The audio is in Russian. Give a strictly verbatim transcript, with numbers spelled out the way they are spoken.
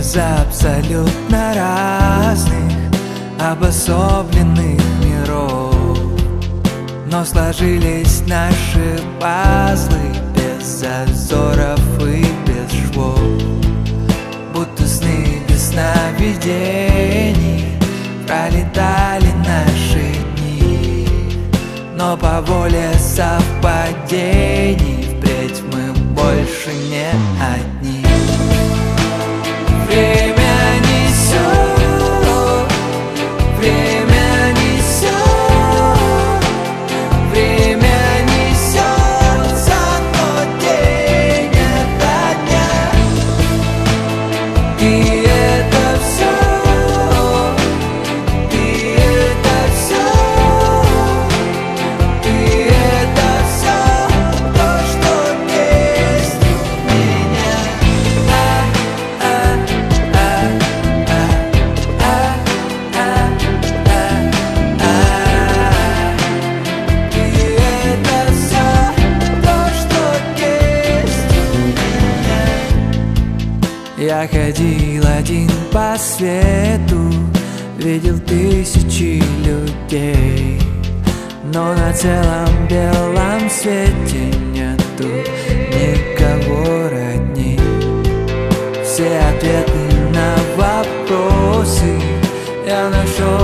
из абсолютно разных, обособленных миров, но сложились наши пазлы без зазоров и без швов. Будто сны без сновидений пролетали наши дни, но по воле совпадений впредь мы больше не одни. Время несет, время несет, время несет за мной день ото дня. И это все, и это все, и это все то, что есть у меня. Я ходил один по свету, видел тысячи людей, но на целом белом свете нету никого родней. Все ответы на вопросы я нашел